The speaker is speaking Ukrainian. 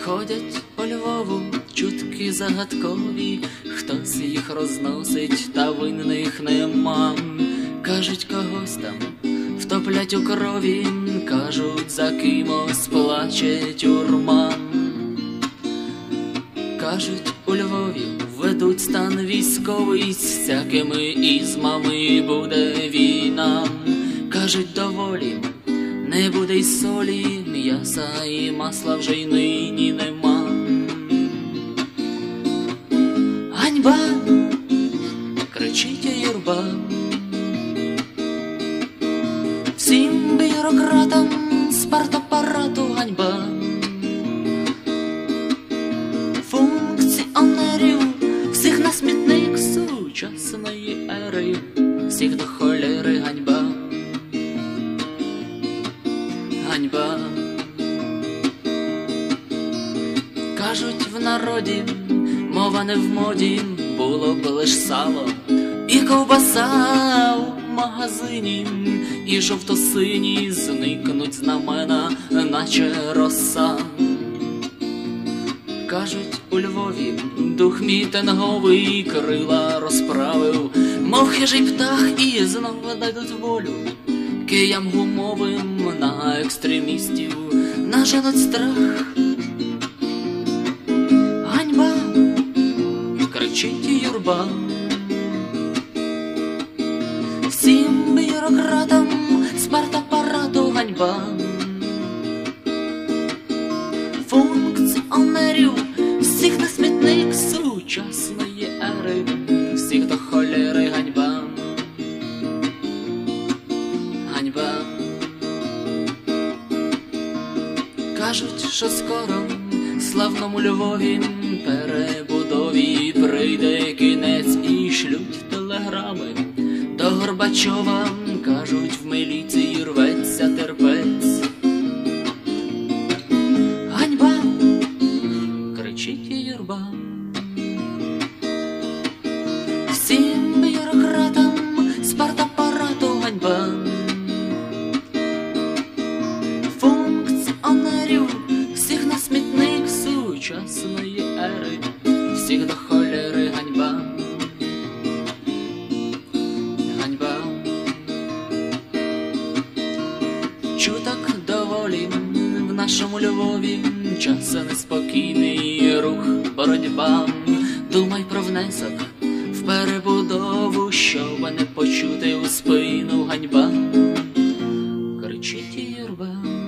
Ходять по Львову чутки загадкові, хтось їх розносить, та винних нема. Кажуть, когось там втоплять у крові, кажуть, за кимось плаче тюрма. Кажуть, у Львові ведуть стан військовий, з всякими ізмами буде війна. Кажуть, доволі не буде й солі, м'яса і масла вже й нині нема. Ганьба, кричить юрба, всім бюрократам з партапарату ганьба. Функціонерів всіх на смітник сучасної ери, всіх до холєри ганьба. Ганьба. Кажуть в народі, мова не в моді, було б лиш сало і ковбаса в магазині, і жовто-сині зникнуть знамена, наче роса. Кажуть, у Львові дух мітинговий крила розправив, мов хижий птах, і знову дадуть волю киям гумовим на екстремістів, наженуть страх. Ганьба, кричить юрба, всім бюрократам з партапарату ганьба. Функціонерів всіх на смітник сучасної ери, всіх до холєри ганьба. Ганьба. Кажуть, що скоро славному Львові перебудові прийде кінець, і шлють телеграми до Горбачова. Кажуть, в міліції рветься терпець. Ганьба, кричить юрба, всім бюрократам з партапарату ганьба. Функціонерів всіх на смітник сучасної ери, всіх до холєри ганьба. Ганьба. Чуток доволі в нашому Львові, час неспокійний рух, боротьба. Думай про внесок в перебудову, щоб не почути у спину ганьба. Кричить юрба.